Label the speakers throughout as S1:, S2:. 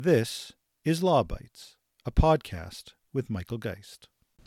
S1: This is Law Bites, a podcast with Michael Geist.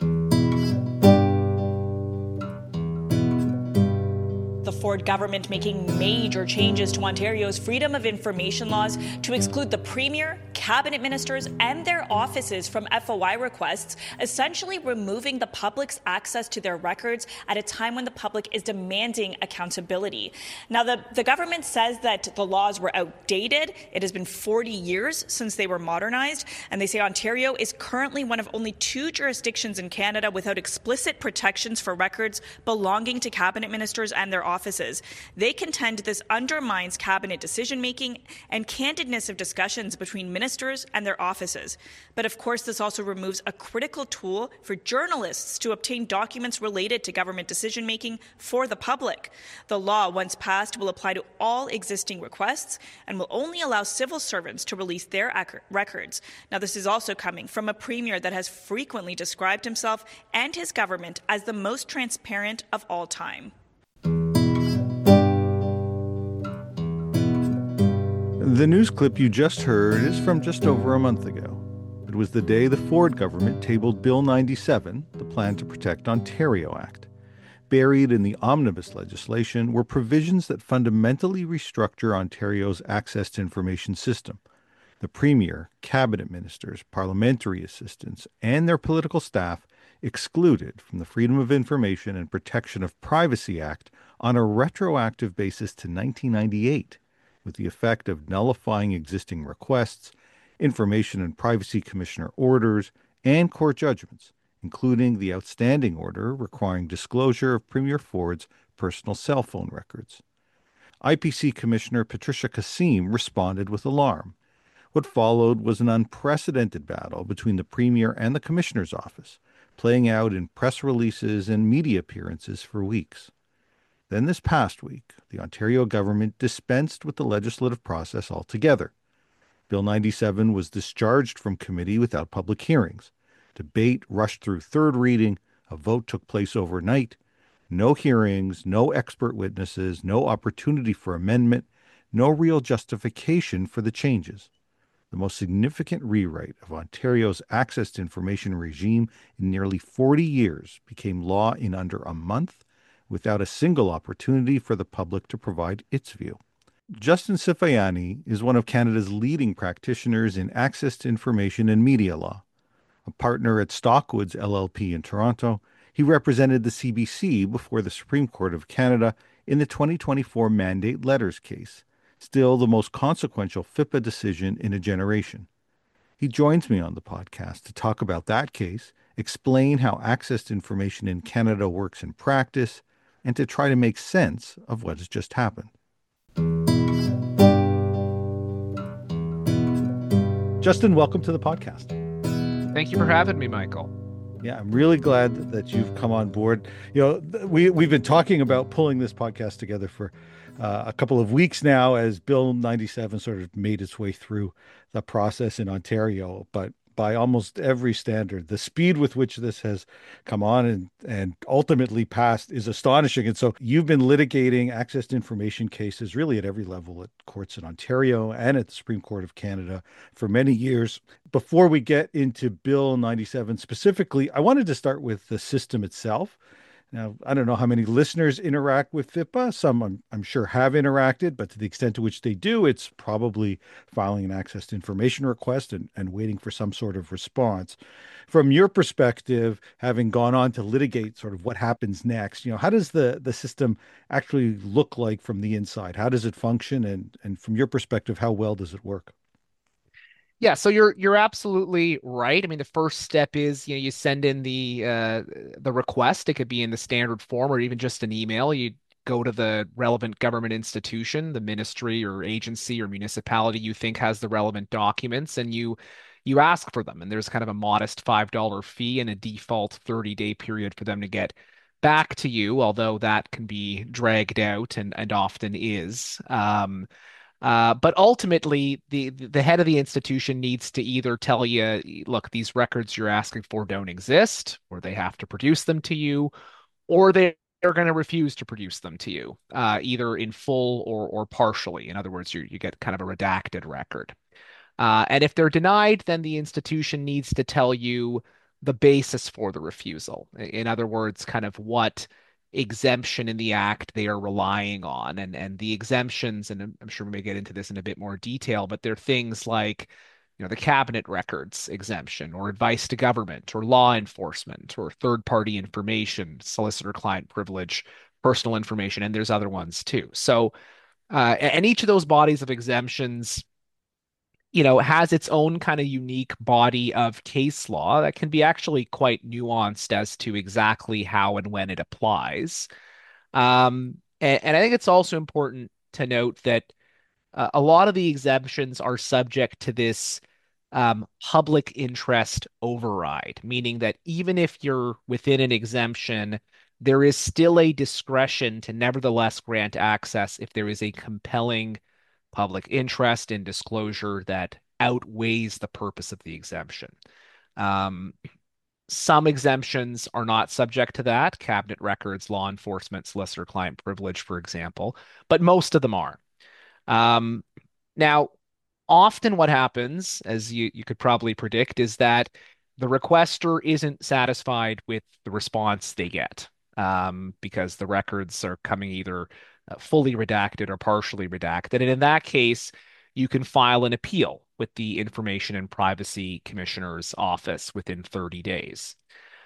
S2: The Ford government making major changes to Ontario's freedom of information laws to exclude the Premier, cabinet ministers, and their offices from FOI requests, essentially removing the public's access to their records at a time when the public is demanding accountability. Now, the government says that the laws were outdated. It has been 40 years since they were modernized, and they say Ontario is currently one of only 2 jurisdictions in Canada without explicit protections for records belonging to cabinet ministers and their offices. They contend this undermines cabinet decision-making and candidness of discussions between ministers and their offices. But of course, this also removes a critical tool for journalists to obtain documents related to government decision-making for the public. The law, once passed, will apply to all existing requests and will only allow civil servants to release their records. Now, this is also coming from a premier that has frequently described himself and his government as the most transparent of all time.
S1: The news clip you just heard is from just over a month ago. It was the day the Ford government tabled Bill 97, the Plan to Protect Ontario Act. Buried in the omnibus legislation were provisions that fundamentally restructure Ontario's access to information system. The Premier, cabinet ministers, parliamentary assistants, and their political staff excluded from the Freedom of Information and Protection of Privacy Act on a retroactive basis to 1998. With the effect of nullifying existing requests, Information and Privacy Commissioner orders, and court judgments, including the outstanding order requiring disclosure of Premier Ford's personal cell phone records. IPC Commissioner Patricia Kassim responded with alarm. What followed was an unprecedented battle between the Premier and the Commissioner's office, playing out in press releases and media appearances for weeks. Then this past week, the Ontario government dispensed with the legislative process altogether. Bill 97 was discharged from committee without public hearings. Debate rushed through third reading. A vote took place overnight. No hearings, no expert witnesses, no opportunity for amendment, no real justification for the changes. The most significant rewrite of Ontario's access to information regime in nearly 40 years became law in under a month, without a single opportunity for the public to provide its view. Justin Sifayani is one of Canada's leading practitioners in access to information and media law. A partner at Stockwoods LLP in Toronto, he represented the CBC before the Supreme Court of Canada in the 2024 Mandate Letters case, still the most consequential FIPA decision in a generation. He joins me on the podcast to talk about that case, explain how access to information in Canada works in practice, and to try to make sense of what has just happened. Justin, welcome to the podcast.
S3: Thank you for having me, Michael.
S1: Yeah, I'm really glad that you've come on board. You know, we've been talking about pulling this podcast together for a couple of weeks now as Bill 97 sort of made its way through the process in Ontario, but by almost every standard, the speed with which this has come on and ultimately passed is astonishing. And so you've been litigating access to information cases really at every level at courts in Ontario and at the Supreme Court of Canada for many years. Before we get into Bill 97 specifically, I wanted to start with the system itself. Now, I don't know how many listeners interact with FIPA. Some, I'm sure, have interacted, but to the extent to which they do, it's probably filing an access to information request and waiting for some sort of response. From your perspective, having gone on to litigate sort of what happens next, how does the system actually look like from the inside? How does it function? And from your perspective, how well does it work?
S3: Yeah, so you're absolutely right. I mean, the first step is, you send in the request. It could be in the standard form or even just an email. You go to the relevant government institution, the ministry or agency or municipality you think has the relevant documents, and you ask for them. And there's kind of a modest $5 fee and a default 30-day period for them to get back to you, although that can be dragged out and often is. But ultimately, the head of the institution needs to either tell you, look, these records you're asking for don't exist, or they have to produce them to you, or they're going to refuse to produce them to you, either in full or partially. In other words, you get kind of a redacted record. And if they're denied, then the institution needs to tell you the basis for the refusal. In other words, kind of what exemption in the act they are relying on. And the exemptions, and I'm sure we may get into this in a bit more detail, but they're things like, the cabinet records exemption, or advice to government, or law enforcement, or third-party information, solicitor-client privilege, personal information, and there's other ones too. So, and each of those bodies of exemptions has its own kind of unique body of case law that can be actually quite nuanced as to exactly how and when it applies. And I think it's also important to note that a lot of the exemptions are subject to this public interest override, meaning that even if you're within an exemption, there is still a discretion to nevertheless grant access if there is a compelling public interest in disclosure that outweighs the purpose of the exemption. Um, some exemptions are not subject to that, cabinet records, law enforcement, solicitor client privilege, for example, but most of them are. Um, Now, often what happens, as you could probably predict, is that the requester isn't satisfied with the response they get, because the records are coming either fully redacted or partially redacted. And in that case, you can file an appeal with the Information and Privacy Commissioner's office within 30 days.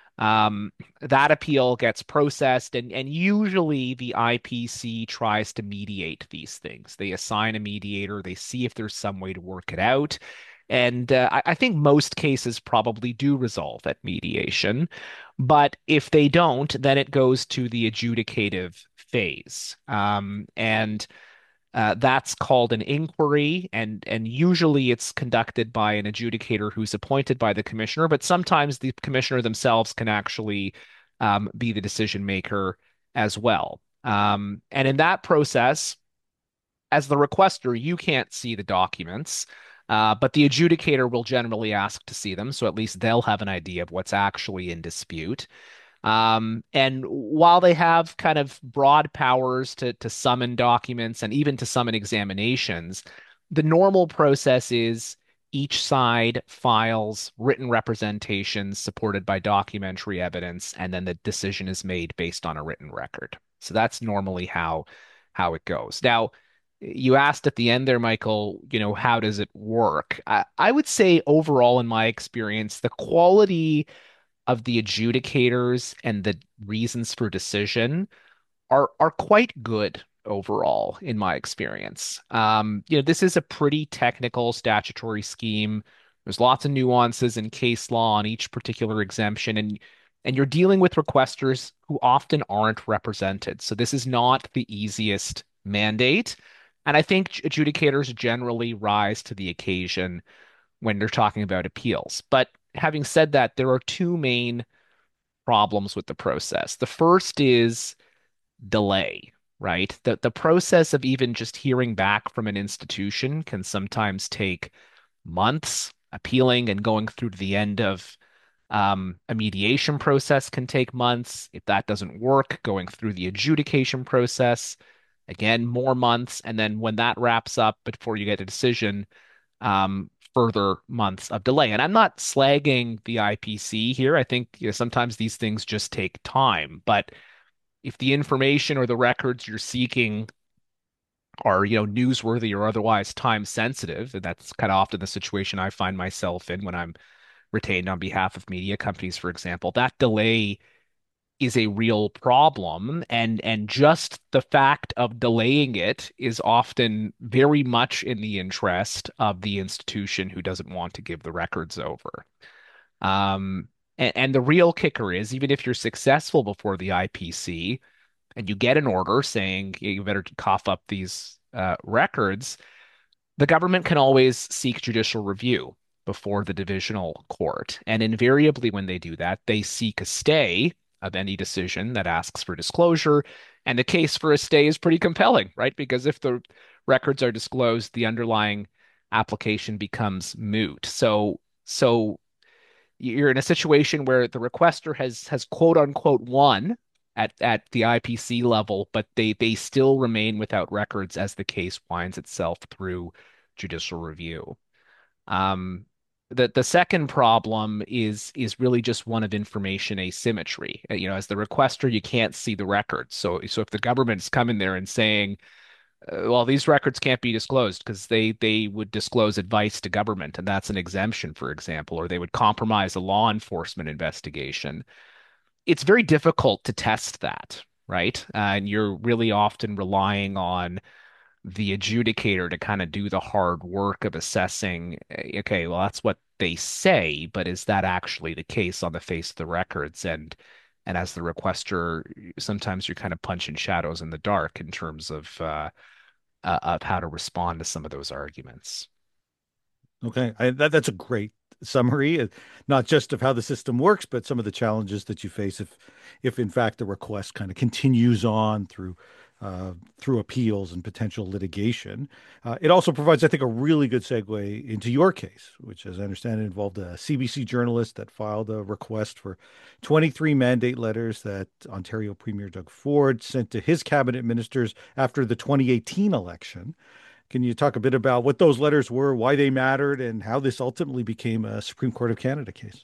S3: That appeal gets processed, and usually the IPC tries to mediate these things. They assign a mediator, they see if there's some way to work it out. And I think most cases probably do resolve at mediation. But if they don't, then it goes to the adjudicative phase. And that's called an inquiry, and usually it's conducted by an adjudicator who's appointed by the commissioner, but sometimes the commissioner themselves can actually be the decision maker as well. And in that process, as the requester, you can't see the documents, but the adjudicator will generally ask to see them, so at least they'll have an idea of what's actually in dispute. And while they have kind of broad powers to summon documents and even to summon examinations, the normal process is each side files written representations supported by documentary evidence, and then the decision is made based on a written record. So that's normally how it goes. Now, you asked at the end there, Michael, how does it work? I would say overall, in my experience, the quality of the adjudicators and the reasons for decision are quite good overall, in my experience. This is a pretty technical statutory scheme. There's lots of nuances in case law on each particular exemption, and you're dealing with requesters who often aren't represented. So this is not the easiest mandate. And I think adjudicators generally rise to the occasion when they're talking about appeals. But having said that, there are two main problems with the process. The first is delay, right? The process of even just hearing back from an institution can sometimes take months. Appealing and going through to the end of a mediation process can take months. If that doesn't work, going through the adjudication process, again, more months. And then when that wraps up before you get a decision, further months of delay. And I'm not slagging the IPC here. I think sometimes these things just take time. But if the information or the records you're seeking are, newsworthy or otherwise time sensitive, and that's kind of often the situation I find myself in when I'm retained on behalf of media companies, for example, that delay is a real problem, and just the fact of delaying it is often very much in the interest of the institution who doesn't want to give the records over. And the real kicker is, even if you're successful before the IPC and you get an order saying you better cough up these records, the government can always seek judicial review before the divisional court. And invariably, when they do that, they seek a stay of any decision that asks for disclosure. And the case for a stay is pretty compelling, right? Because if the records are disclosed, the underlying application becomes moot. So you're in a situation where the requester has quote unquote won at the IPC level, but they still remain without records as the case winds itself through judicial review. Um, the second problem is really just one of information asymmetry. As the requester, you can't see the records. So if the government's coming there and saying, well, these records can't be disclosed because they would disclose advice to government, and that's an exemption, for example, or they would compromise a law enforcement investigation. It's very difficult to test that, right? And you're really often relying on the adjudicator to kind of do the hard work of assessing, okay, well, that's what they say, but is that actually the case on the face of the records? And as the requester, sometimes you're kind of punching shadows in the dark in terms of how to respond to some of those arguments.
S1: Okay, that's a great summary, not just of how the system works, but some of the challenges that you face if in fact the request kind of continues on through appeals and potential litigation. It also provides, I think, a really good segue into your case, which, as I understand it, involved a CBC journalist that filed a request for 23 mandate letters that Ontario Premier Doug Ford sent to his cabinet ministers after the 2018 election. Can you talk a bit about what those letters were, why they mattered, and how this ultimately became a Supreme Court of Canada case?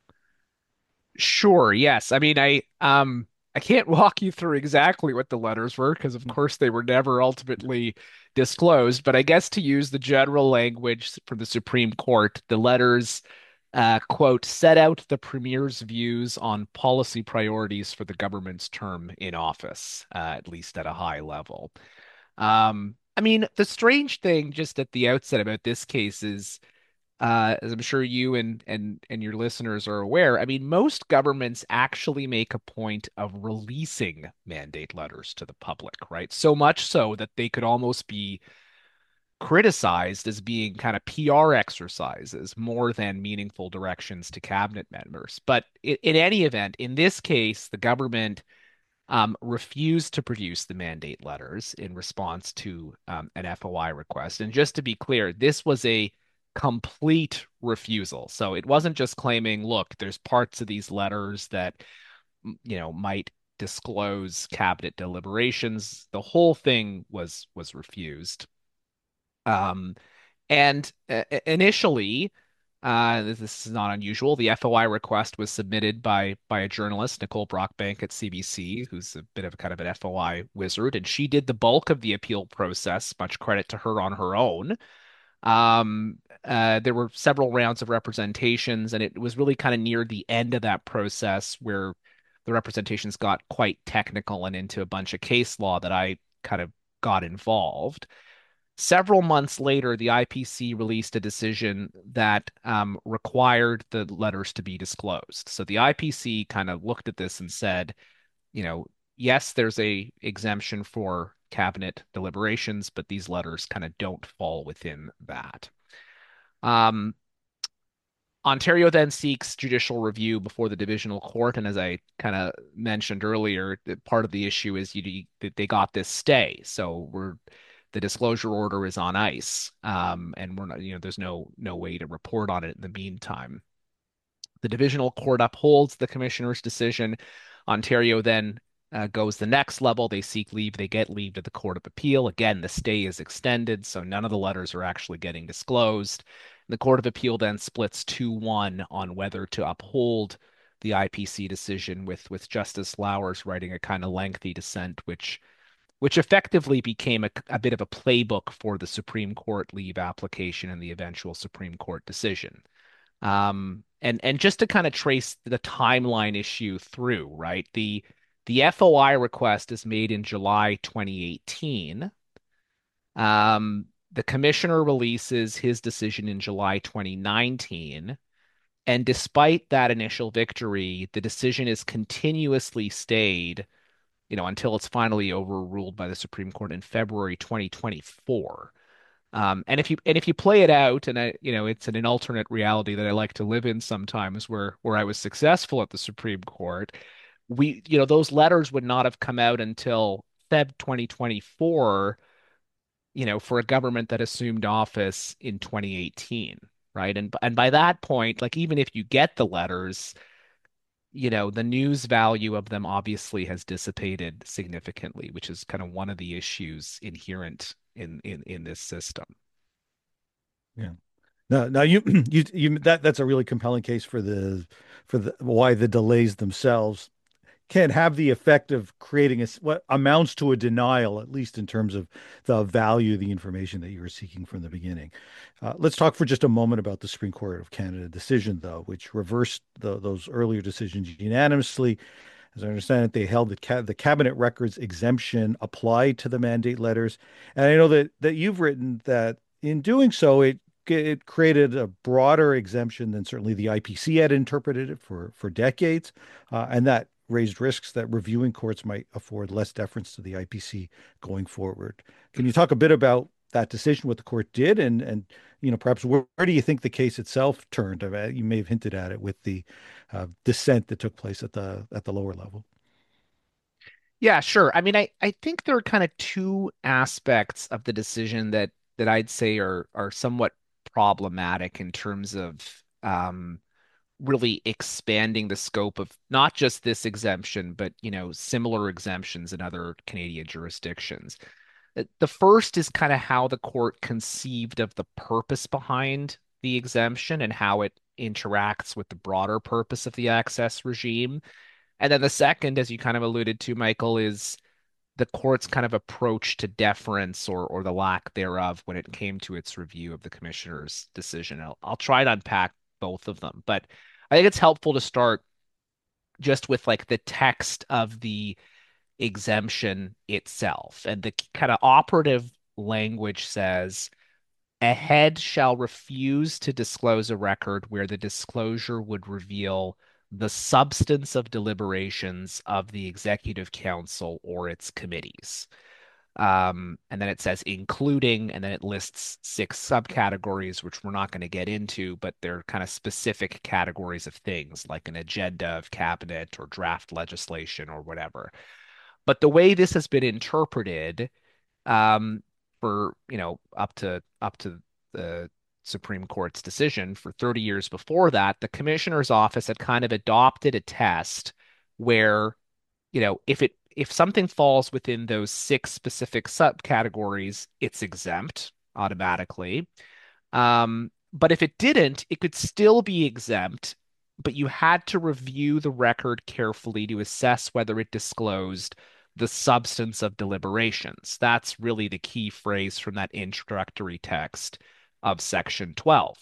S3: Sure, yes. I mean, I can't walk you through exactly what the letters were because of course they were never ultimately disclosed, but I guess to use the general language from the Supreme Court, the letters quote, set out the premier's views on policy priorities for the government's term in office, at least at a high level. I mean, the strange thing just at the outset about this case is as I'm sure you and your listeners are aware, I mean, most governments actually make a point of releasing mandate letters to the public, right? So much so that they could almost be criticized as being kind of PR exercises more than meaningful directions to cabinet members. But in any event, in this case, the government refused to produce the mandate letters in response to an FOI request. And just to be clear, this was a complete refusal. So it wasn't just claiming, look, there's parts of these letters that, might disclose cabinet deliberations. The whole thing was refused. Um, and initially, this is not unusual. The FOI request was submitted by a journalist, Nicole Brockbank at CBC, who's a bit of a kind of an FOI wizard, and she did the bulk of the appeal process. Much credit to her on her own. There were several rounds of representations, and it was really kind of near the end of that process where the representations got quite technical and into a bunch of case law that I kind of got involved. Several months later, the IPC released a decision that required the letters to be disclosed. So the IPC kind of looked at this and said, yes, there's a exemption for cabinet deliberations, but these letters kind of don't fall within that. Um, Ontario then seeks judicial review before the divisional court, and as I kind of mentioned earlier, part of the issue is that they got this stay, so the disclosure order is on ice, and we're not, there's no way to report on it in the meantime. The divisional court upholds the commissioner's decision. Ontario then goes the next level. They seek leave. They get leave to the Court of Appeal. Again, the stay is extended, so none of the letters are actually getting disclosed. The Court of Appeal then splits 2-1 on whether to uphold the IPC decision, with Justice Lowers writing a kind of lengthy dissent, which effectively became a bit of a playbook for the Supreme Court leave application and the eventual Supreme Court decision. And just to kind of trace the timeline issue through, right? The FOI request is made in July 2018. The commissioner releases his decision in July 2019. And despite that initial victory, the decision is continuously stayed, until it's finally overruled by the Supreme Court in February 2024. And if you play it out, and it's an alternate reality that I like to live in sometimes, where I was successful at the Supreme Court, those letters would not have come out until Feb 2024, for a government that assumed office in 2018, right? And by that point, like even if you get the letters, the news value of them obviously has dissipated significantly, which is kind of one of the issues inherent in this system.
S1: Yeah. No, you that's a really compelling case for the why the delays themselves can have the effect of creating what amounts to a denial, at least in terms of the value of the information that you were seeking from the beginning. Let's talk for just a moment about the Supreme Court of Canada decision, though, which reversed those earlier decisions unanimously. As I understand it, they held that the cabinet records exemption applied to the mandate letters. And I know that you've written that in doing so, it created a broader exemption than certainly the IPC had interpreted it for decades, and that raised risks that reviewing courts might afford less deference to the IPC going forward. Can you talk a bit about that decision, what the court did, and perhaps where do you think the case itself turned? I mean, you may have hinted at it with the dissent that took place at the lower level.
S3: Yeah, sure. I mean, I think there are kind of two aspects of the decision that I'd say are somewhat problematic in terms of really expanding the scope of not just this exemption, but similar exemptions in other Canadian jurisdictions. The first is kind of how the court conceived of the purpose behind the exemption and how it interacts with the broader purpose of the access regime. And then the second, as you kind of alluded to, Michael, is the court's kind of approach to deference or the lack thereof when it came to its review of the commissioner's decision. I'll try to unpack both of them, but I think it's helpful to start just with like the text of the exemption itself. And the kind of operative language says, a head shall refuse to disclose a record where the disclosure would reveal the substance of deliberations of the executive council or its committees. And then it says including, and then it lists six subcategories, which we're not going to get into, but they're kind of specific categories of things like an agenda of cabinet or draft legislation or whatever. But the way this has been interpreted, um, for up to the Supreme Court's decision for 30 years before that, the commissioner's office had kind of adopted a test where, if something falls within those six specific subcategories, it's exempt automatically. But if it didn't, it could still be exempt, but you had to review the record carefully to assess whether it disclosed the substance of deliberations. That's really the key phrase from that introductory text of Section 12.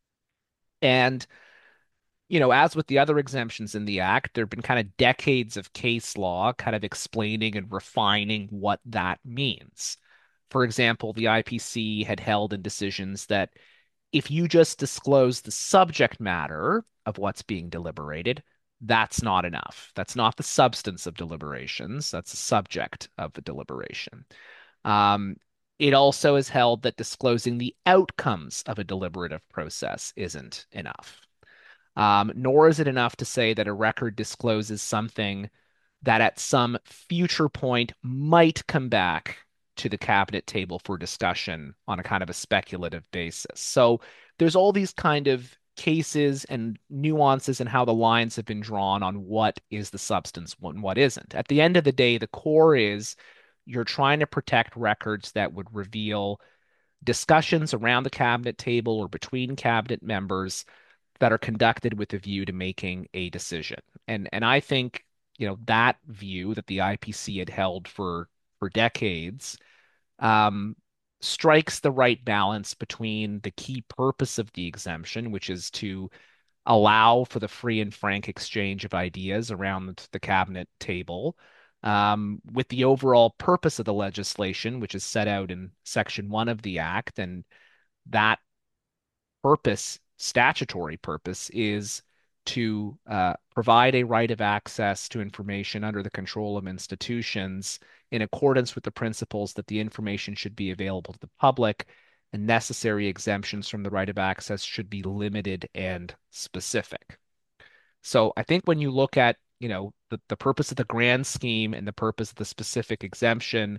S3: And, as with the other exemptions in the Act, there have been kind of decades of case law kind of explaining and refining what that means. For example, the IPC had held in decisions that if you just disclose the subject matter of what's being deliberated, that's not enough. That's not the substance of deliberations. That's the subject of the deliberation. Um, it also is held that disclosing the outcomes of a deliberative process isn't enough. Nor is it enough to say that a record discloses something that at some future point might come back to the cabinet table for discussion on a kind of a speculative basis. So there's all these kind of cases and nuances and how the lines have been drawn on what is the substance and what isn't. At the end of the day, the core is you're trying to protect records that would reveal discussions around the cabinet table or between cabinet members that are conducted with a view to making a decision. And I think, that view that the IPC had held for decades, um, strikes the right balance between the key purpose of the exemption, which is to allow for the free and frank exchange of ideas around the cabinet table, with the overall purpose of the legislation, which is set out in Section 1 of the Act. And that purpose, statutory purpose, is to provide a right of access to information under the control of institutions in accordance with the principles that the information should be available to the public, and necessary exemptions from the right of access should be limited and specific. So I think when you look at, the purpose of the grand scheme and the purpose of the specific exemption,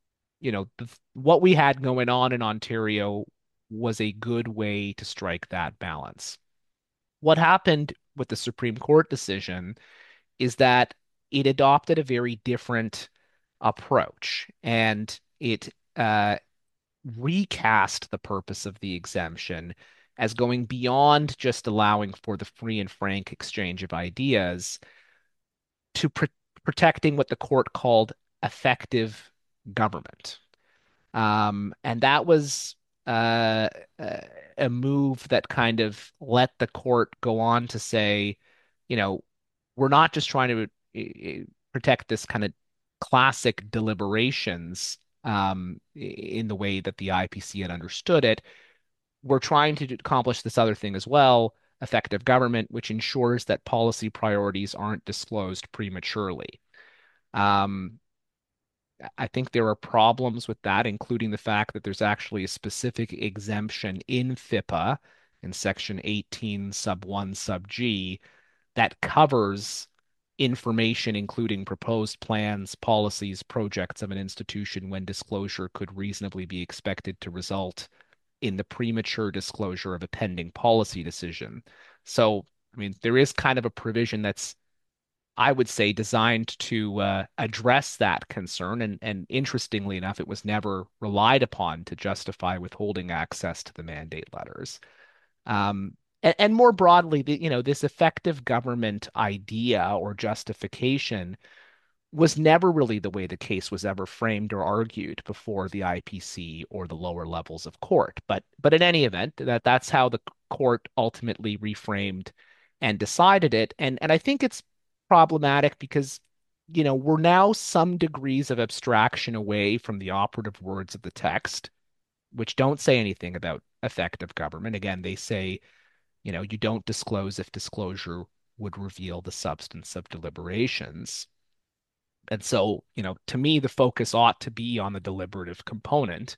S3: what we had going on in Ontario was a good way to strike that balance. What happened with the Supreme Court decision is that it adopted a very different approach, and it recast the purpose of the exemption as going beyond just allowing for the free and frank exchange of ideas to protecting what the court called effective government. And that was uh, a move that kind of let the court go on to say, you know, we're not just trying to protect this kind of classic deliberations in the way that the IPC had understood it. We're trying to accomplish this other thing as well, effective government, which ensures that policy priorities aren't disclosed prematurely. Um, I think there are problems with that, including the fact that there's actually a specific exemption in FIPA in Section 18, Sub 1, Sub G, that covers information, including proposed plans, policies, projects of an institution when disclosure could reasonably be expected to result in the premature disclosure of a pending policy decision. So, I mean, there is kind of a provision that's, I would say, designed to address that concern. And interestingly enough, it was never relied upon to justify withholding access to the mandate letters. And more broadly, this effective government idea or justification was never really the way the case was ever framed or argued before the IPC or the lower levels of court. But in any event, that's how the court ultimately reframed and decided it. And I think it's problematic because we're now some degrees of abstraction away from the operative words of the text, which don't say anything about effective government. Again, they say, you don't disclose if disclosure would reveal the substance of deliberations. And so, to me, the focus ought to be on the deliberative component.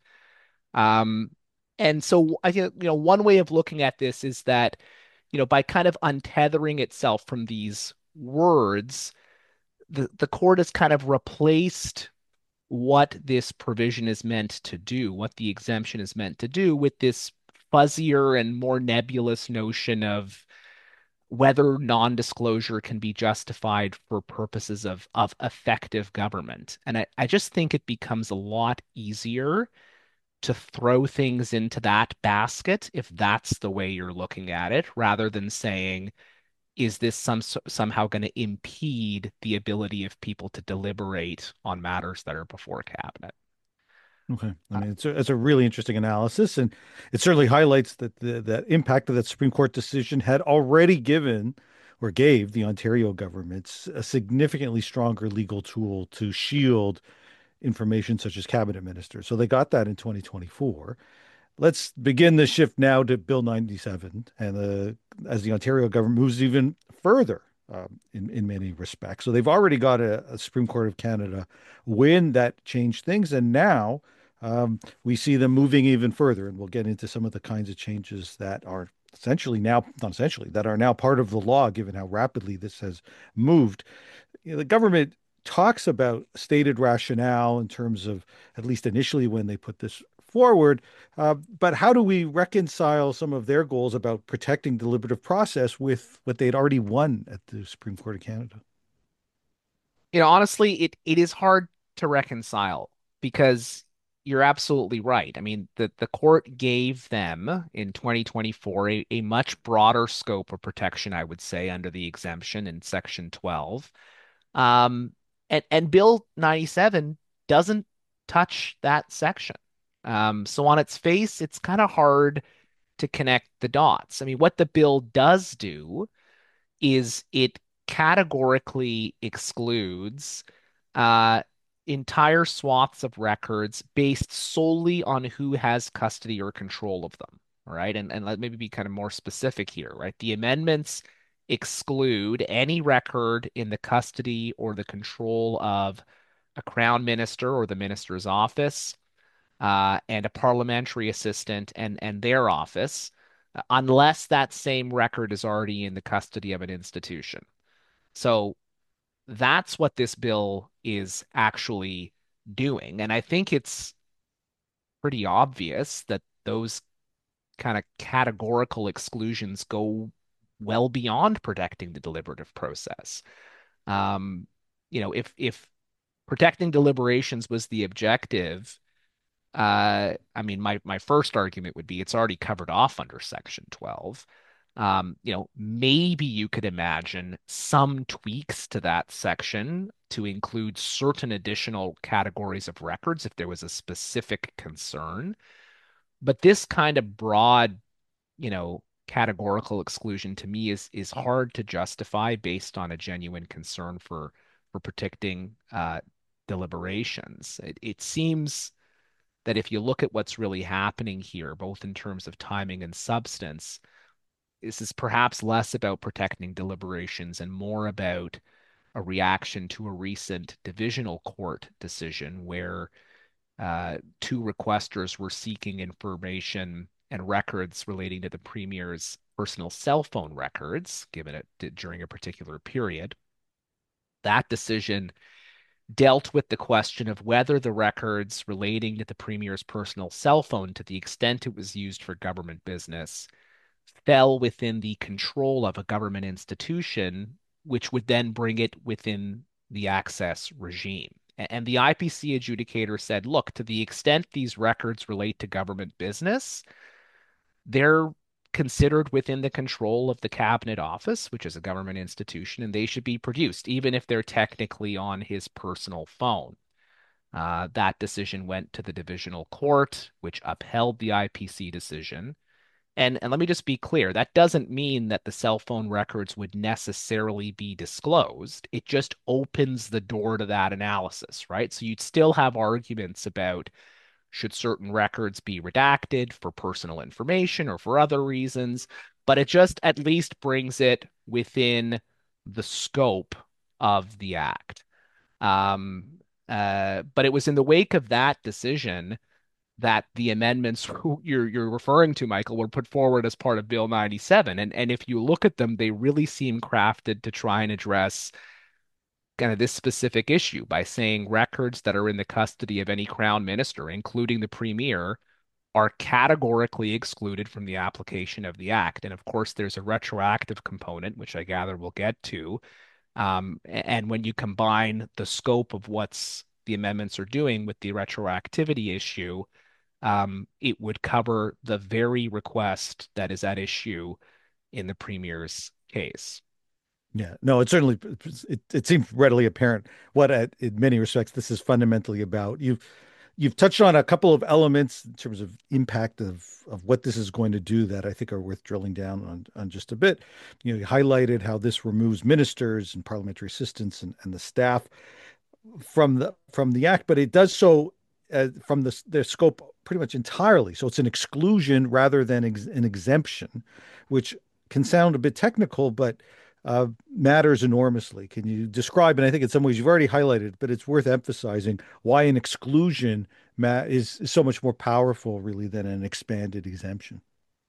S3: Um, and so I think, one way of looking at this is that, by kind of untethering itself from these words, the court has kind of replaced what this provision is meant to do, what the exemption is meant to do, with this fuzzier and more nebulous notion of whether non-disclosure can be justified for purposes of effective government. And I just think it becomes a lot easier to throw things into that basket if that's the way you're looking at it, rather than saying, is this somehow going to impede the ability of people to deliberate on matters that are before cabinet?
S1: Okay. I
S3: Uh,
S1: mean, it's a really interesting analysis, and it certainly highlights that impact of that Supreme Court decision had already given or gave the Ontario governments a significantly stronger legal tool to shield information such as cabinet ministers. So they got that in 2024. Let's begin the shift now to Bill 97, and as the Ontario government moves even further in many respects. So they've already got a Supreme Court of Canada win that changed things, and now we see them moving even further, and we'll get into some of the kinds of changes that are essentially now, not essentially, that are now part of the law, given how rapidly this has moved. The government talks about stated rationale in terms of, at least initially when they put this forward, but how do we reconcile some of their goals about protecting deliberative process with what they'd already won at the Supreme Court of Canada?
S3: Honestly, it is hard to reconcile because you're absolutely right. I mean, the court gave them in 2024 a much broader scope of protection, I would say, under the exemption in Section 12. Um, and Bill 97 doesn't touch that section. So on its face, it's kind of hard to connect the dots. I mean, what the bill does do is it categorically excludes uh, entire swaths of records based solely on who has custody or control of them. All right. And let maybe be kind of more specific here, right? The amendments exclude any record in the custody or the control of a crown minister or the minister's office, and a parliamentary assistant and their office, unless that same record is already in the custody of an institution. So that's what this bill is actually doing. And I think it's pretty obvious that those kind of categorical exclusions go well beyond protecting the deliberative process. If protecting deliberations was the objective, I mean, my first argument would be it's already covered off under Section 12. Maybe you could imagine some tweaks to that section to include certain additional categories of records if there was a specific concern. But this kind of broad, categorical exclusion to me is hard to justify based on a genuine concern for protecting deliberations. It seems that if you look at what's really happening here, both in terms of timing and substance, this is perhaps less about protecting deliberations and more about a reaction to a recent divisional court decision where two requesters were seeking information and records relating to the premier's personal cell phone records, given it during a particular period. That decision dealt with the question of whether the records relating to the premier's personal cell phone, to the extent it was used for government business, fell within the control of a government institution, which would then bring it within the access regime. And the IPC adjudicator said, look, to the extent these records relate to government business, they're considered within the control of the Cabinet Office, which is a government institution, and they should be produced, even if they're technically on his personal phone. That decision went to the divisional court, which upheld the IPC decision. And let me just be clear, that doesn't mean that the cell phone records would necessarily be disclosed. It just opens the door to that analysis, right? So you'd still have arguments about should certain records be redacted for personal information or for other reasons, but it just at least brings it within the scope of the act. But it was in the wake of that decision that the amendments you're referring to, Michael, were put forward as part of Bill 97. And if you look at them, they really seem crafted to try and address kind of this specific issue by saying records that are in the custody of any crown minister, including the premier, are categorically excluded from the application of the act. And of course, there's a retroactive component, which I gather we'll get to. And when you combine the scope of what's the amendments are doing with the retroactivity issue, it would cover the very request that is at issue in the premier's case.
S1: Yeah, no, it certainly it seems readily apparent what in many respects this is fundamentally about. You've touched on a couple of elements in terms of impact of what this is going to do that I think are worth drilling down on just a bit. You highlighted how this removes ministers and parliamentary assistants and the staff from the act, but it does so from the scope pretty much entirely. So it's an exclusion rather than an exemption, which can sound a bit technical, but matters enormously. Can you describe, and I think in some ways you've already highlighted, but it's worth emphasizing why an exclusion is so much more powerful, really, than an expanded exemption.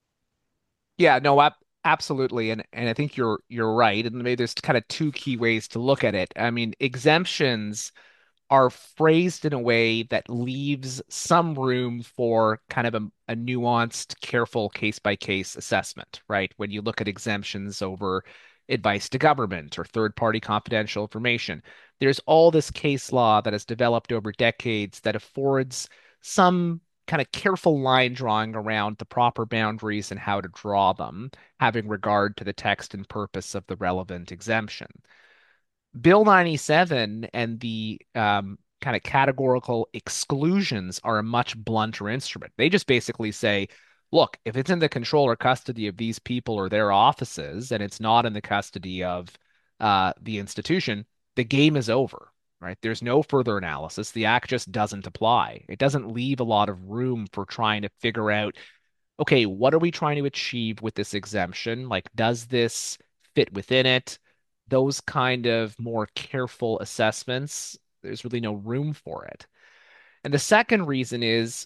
S3: Yeah, no, absolutely, and I think you're right. And maybe there's kind of two key ways to look at it. I mean, exemptions are phrased in a way that leaves some room for kind of a nuanced, careful case by case assessment, right? When you look at exemptions over advice to government or third party confidential information, there's all this case law that has developed over decades that affords some kind of careful line drawing around the proper boundaries and how to draw them, having regard to the text and purpose of the relevant exemption. Bill 97 and the kind of categorical exclusions are a much blunter instrument. They just basically say, look, if it's in the control or custody of these people or their offices and it's not in the custody of the institution, the game is over, right? There's no further analysis. The act just doesn't apply. It doesn't leave a lot of room for trying to figure out, okay, what are we trying to achieve with this exemption? Like, does this fit within it? Those kind of more careful assessments, there's really no room for it. And the second reason is,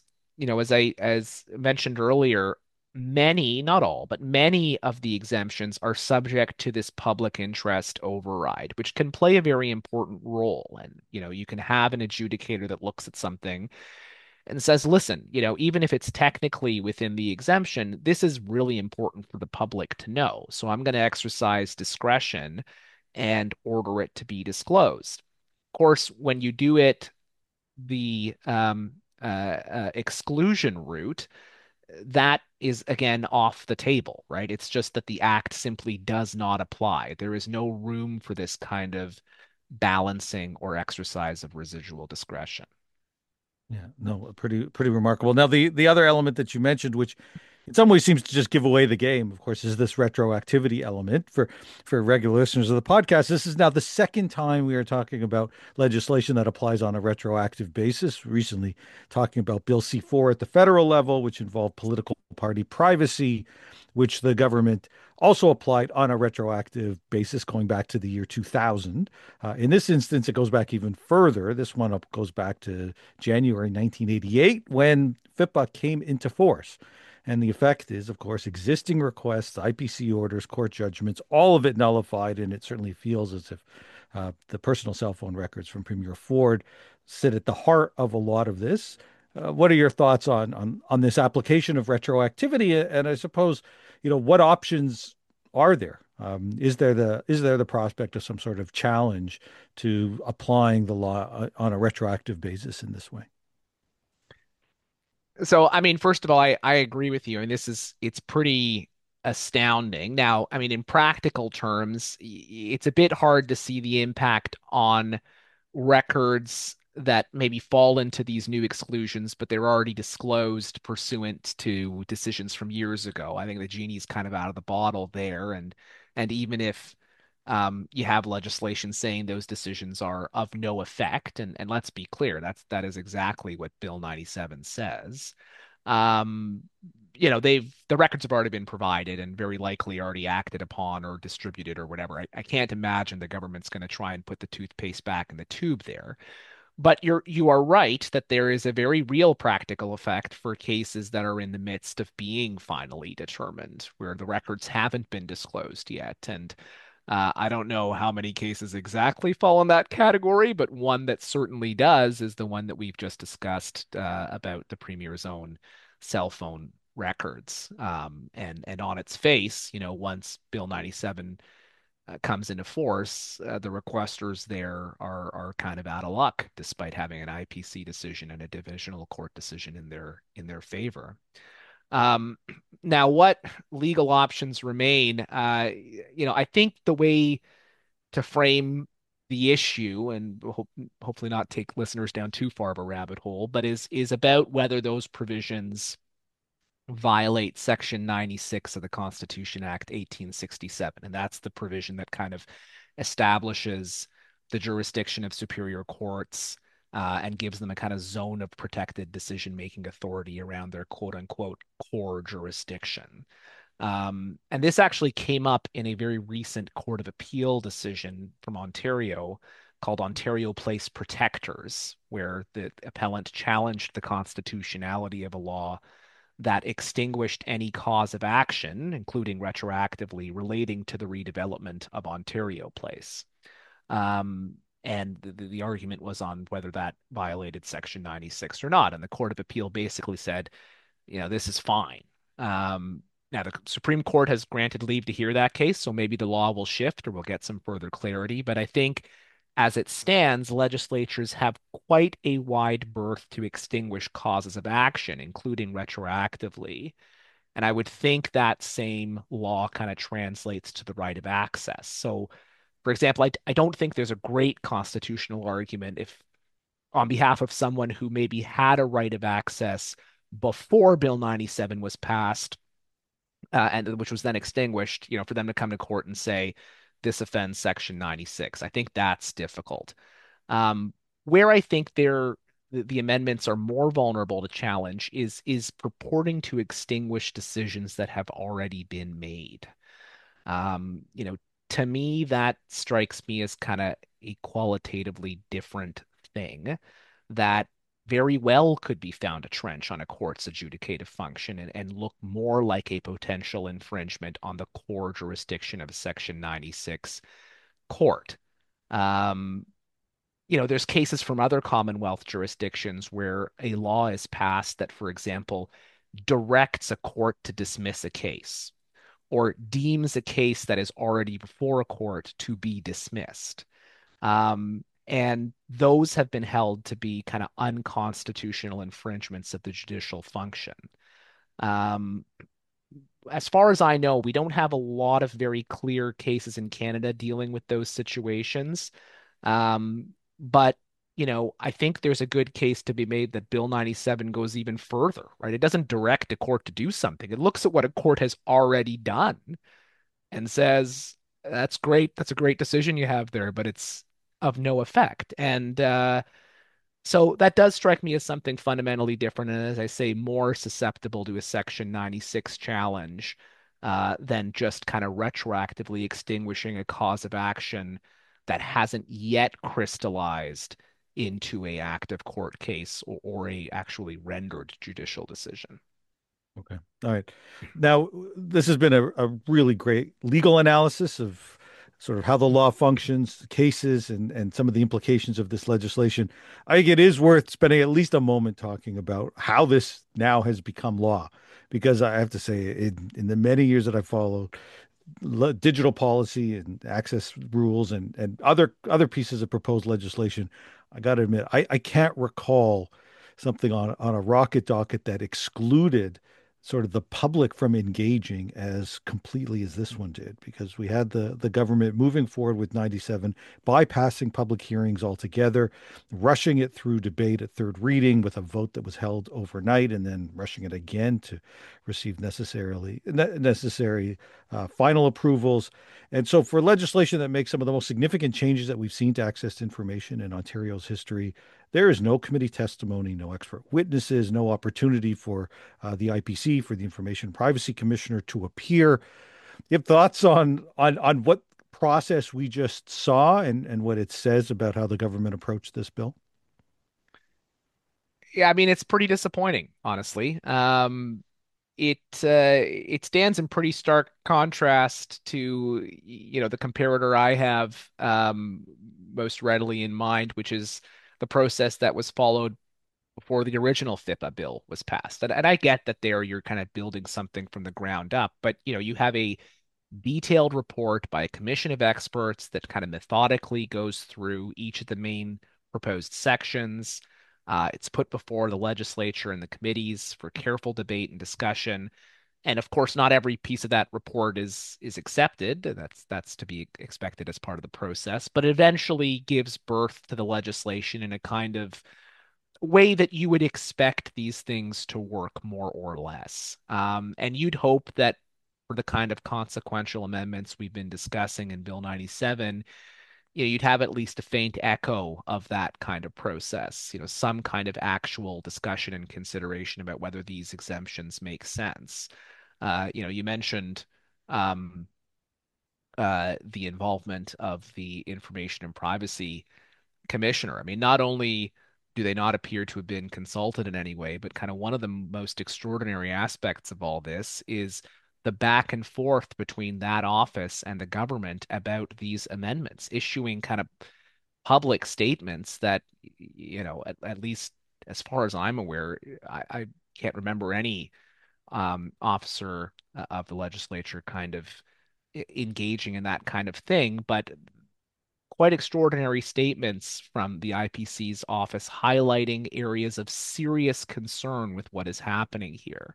S3: as mentioned earlier, many, not all, but many of the exemptions are subject to this public interest override, which can play a very important role. And, you can have an adjudicator that looks at something and says, listen, even if it's technically within the exemption, this is really important for the public to know. So I'm going to exercise discretion and order it to be disclosed. Of course, when you do it the exclusion route, that is again off the table, right? It's just that the act simply does not apply. There is no room for this kind of balancing or exercise of residual discretion.
S1: Yeah, no, pretty remarkable. Now, the other element that you mentioned, which in some ways seems to just give away the game, of course, is this retroactivity element. For regular listeners of the podcast, this is now the second time we are talking about legislation that applies on a retroactive basis. Recently, talking about Bill C-4 at the federal level, which involved political party privacy, which the government also applied on a retroactive basis going back to the year 2000. In this instance, it goes back even further. This one goes back to January 1988 when FIPA came into force. And the effect is, of course, existing requests, IPC orders, court judgments, all of it nullified. And it certainly feels as if the personal cell phone records from Premier Ford sit at the heart of a lot of this. What are your thoughts on this application of retroactivity? And I suppose, what options are there? Is there the prospect of some sort of challenge to applying the law on a retroactive basis in this way?
S3: So, I mean, first of all, I agree with you. And it's pretty astounding. Now, I mean, in practical terms, it's a bit hard to see the impact on records that maybe fall into these new exclusions, but they're already disclosed pursuant to decisions from years ago. I think the genie's kind of out of the bottle there, and even if you have legislation saying those decisions are of no effect, and let's be clear, that is exactly what Bill 97 says. Um, the records have already been provided and very likely already acted upon or distributed or whatever. I can't imagine the government's going to try and put the toothpaste back in the tube there. But you are right that there is a very real practical effect for cases that are in the midst of being finally determined, where the records haven't been disclosed yet. And I don't know how many cases exactly fall in that category, but one that certainly does is the one that we've just discussed about the Premier's own cell phone records. And on its face, once Bill 97 comes into force, the requesters there are kind of out of luck, despite having an IPC decision and a divisional court decision in their favor. Um, Now, what legal options remain? I think the way to frame the issue, and hopefully not take listeners down too far of a rabbit hole, but is about whether those provisions violate Section 96 of the Constitution Act 1867. And that's the provision that kind of establishes the jurisdiction of superior courts and gives them a kind of zone of protected decision-making authority around their quote unquote core jurisdiction. And this actually came up in a very recent Court of Appeal decision from Ontario called Ontario Place Protectors, where the appellant challenged the constitutionality of a law that extinguished any cause of action, including retroactively relating to the redevelopment of Ontario Place. And the argument was on whether that violated Section 96 or not. And the Court of Appeal basically said, this is fine. Now, the Supreme Court has granted leave to hear that case, so maybe the law will shift or we'll get some further clarity. But I think as it stands, legislatures have quite a wide berth to extinguish causes of action, including retroactively. And I would think that same law kind of translates to the right of access. So, for example, I don't think there's a great constitutional argument if, on behalf of someone who maybe had a right of access before Bill 97 was passed, and which was then extinguished, for them to come to court and say this offends Section 96. I think that's difficult. Where I think the amendments are more vulnerable to challenge is purporting to extinguish decisions that have already been made. Um, you know, to me, that strikes me as kind of a qualitatively different thing that very well could be found a trench on a court's adjudicative function and look more like a potential infringement on the core jurisdiction of a Section 96 court. Um, there's cases from other Commonwealth jurisdictions where a law is passed that, for example, directs a court to dismiss a case or deems a case that is already before a court to be dismissed. Um, And those have been held to be kind of unconstitutional infringements of the judicial function. Um, as far as I know, we don't have a lot of very clear cases in Canada dealing with those situations. But I think there's a good case to be made that Bill 97 goes even further, right? It doesn't direct a court to do something. It looks at what a court has already done and says, that's great. That's a great decision you have there, but it's of no effect. And so that does strike me as something fundamentally different, and as I say, more susceptible to a Section 96 challenge than just kind of retroactively extinguishing a cause of action that hasn't yet crystallized into a active court case or a actually rendered judicial decision.
S1: Okay. All right. Now, this has been a really great legal analysis of sort of how the law functions, cases, and some of the implications of this legislation. I think it is worth spending at least a moment talking about how this now has become law, because I have to say, in the many years that I've followed digital policy and access rules and other pieces of proposed legislation, I got to admit, I can't recall something on a rocket docket that excluded sort of the public from engaging as completely as this one did, because we had the government moving forward with 97, bypassing public hearings altogether, rushing it through debate at third reading with a vote that was held overnight, and then rushing it again to receive necessary final approvals. And so, for legislation that makes some of the most significant changes that we've seen to access to information in Ontario's history, there is no committee testimony, no expert witnesses, no opportunity for the IPC, for the Information Privacy Commissioner to appear. You have thoughts on what process we just saw and what it says about how the government approached this bill?
S3: Yeah, I mean, it's pretty disappointing, honestly. It stands in pretty stark contrast to the comparator I have most readily in mind, which is the process that was followed before the original FIPA bill was passed. And I get that there you're kind of building something from the ground up, but you have a detailed report by a commission of experts that kind of methodically goes through each of the main proposed sections. It's put before the legislature and the committees for careful debate and discussion. And of course, not every piece of that report is accepted. That's to be expected as part of the process, but it eventually gives birth to the legislation in a kind of way that you would expect these things to work more or less. And you'd hope that for the kind of consequential amendments we've been discussing in Bill 97, you'd have at least a faint echo of that kind of process, some kind of actual discussion and consideration about whether these exemptions make sense. You mentioned um, the involvement of the Information and Privacy Commissioner. I mean, not only do they not appear to have been consulted in any way, but kind of one of the most extraordinary aspects of all this is the back and forth between that office and the government about these amendments, issuing kind of public statements that, at least as far as I'm aware, I can't remember any officer of the legislature kind of engaging in that kind of thing, but quite extraordinary statements from the IPC's office highlighting areas of serious concern with what is happening here.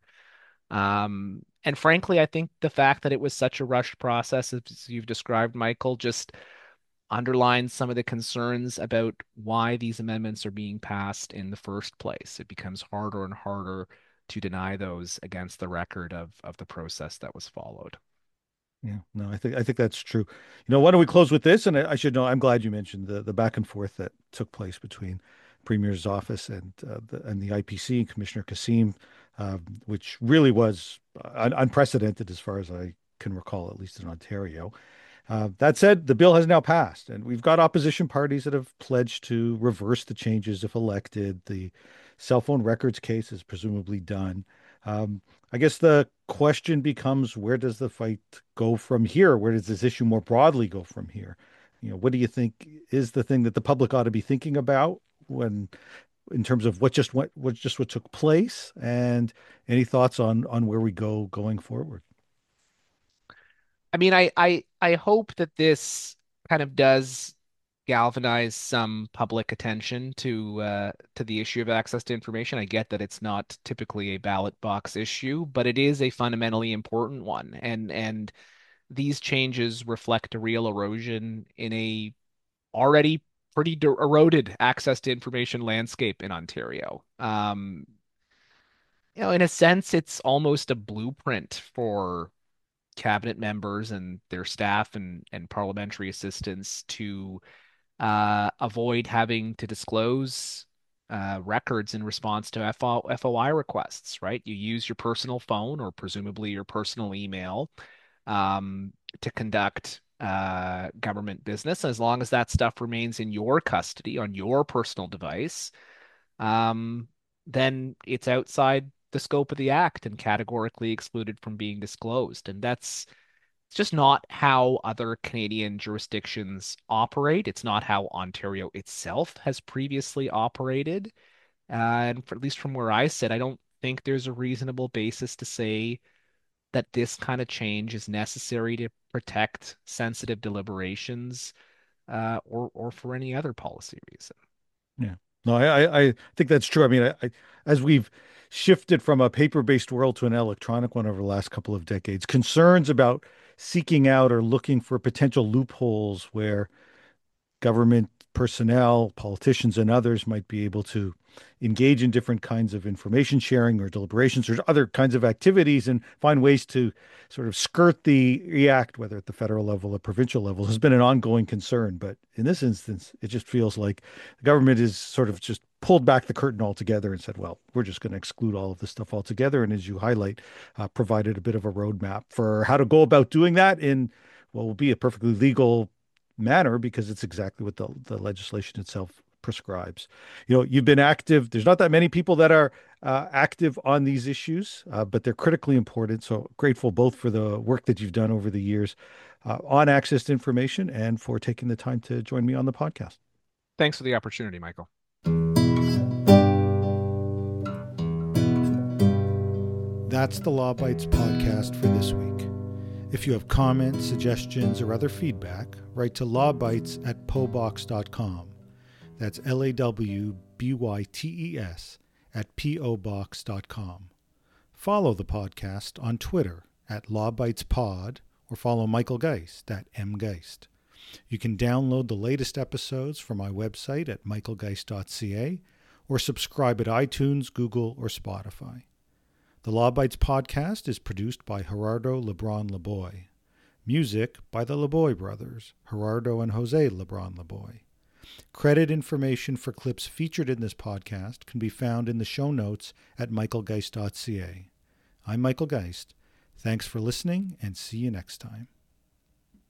S3: And frankly, I think the fact that it was such a rushed process, as you've described, Michael, just underlines some of the concerns about why these amendments are being passed in the first place. It becomes harder and harder to deny those against the record of the process that was followed.
S1: Yeah, no, I think that's true. Why don't we close with this? And I should know, I'm glad you mentioned the back and forth that took place between Premier's office and the IPC, Commissioner Kassim, which really was unprecedented as far as I can recall, at least in Ontario. That said, the bill has now passed, and we've got opposition parties that have pledged to reverse the changes if elected. The cell phone records case is presumably done. I guess the question becomes, where does the fight go from here? Where does this issue more broadly go from here? What do you think is the thing that the public ought to be thinking about when, in terms of what took place, and any thoughts on where we go going forward?
S3: I mean, I hope that this kind of does galvanize some public attention to the issue of access to information. I get that it's not typically a ballot box issue, but it is a fundamentally important one, and these changes reflect a real erosion in a already pretty eroded access to information landscape in Ontario. In a sense, it's almost a blueprint for cabinet members and their staff and parliamentary assistants to avoid having to disclose records in response to FOI requests, right? You use your personal phone or presumably your personal email to conduct government business. As long as that stuff remains in your custody on your personal device, then it's outside the scope of the act and categorically excluded from being disclosed. And that's it's just not how other Canadian jurisdictions operate. It's not how Ontario itself has previously operated. And at least from where I sit, I don't think there's a reasonable basis to say that this kind of change is necessary to protect sensitive deliberations, or for any other policy reason.
S1: Yeah. No, I think that's true. I mean, as we've shifted from a paper-based world to an electronic one over the last couple of decades, concerns about seeking out or looking for potential loopholes where government personnel, politicians, and others might be able to engage in different kinds of information sharing or deliberations or other kinds of activities and find ways to sort of skirt the act, whether at the federal level or provincial level, has been an ongoing concern. But in this instance, it just feels like the government is sort of just pulled back the curtain altogether and said, well, we're just going to exclude all of this stuff altogether. And as you highlight, provided a bit of a roadmap for how to go about doing that in what will be a perfectly legal manner, because it's exactly what the legislation itself prescribes. You've been active. There's not that many people that are active on these issues, but they're critically important. So grateful both for the work that you've done over the years on access to information and for taking the time to join me on the podcast.
S3: Thanks for the opportunity, Michael.
S1: That's the Law Bites podcast for this week. If you have comments, suggestions, or other feedback, write to lawbytes@pobox.com. That's LAWBYTES @POBox.com. Follow the podcast on Twitter @LawBitesPod or follow Michael Geist @MGeist. You can download the latest episodes from my website at michaelgeist.ca or subscribe at iTunes, Google, or Spotify. The Law Bites podcast is produced by Gerardo Lebron Laboy. Music by the Laboy brothers, Gerardo and Jose Lebron Laboy. Credit information for clips featured in this podcast can be found in the show notes at michaelgeist.ca. I'm Michael Geist. Thanks for listening and see you next time.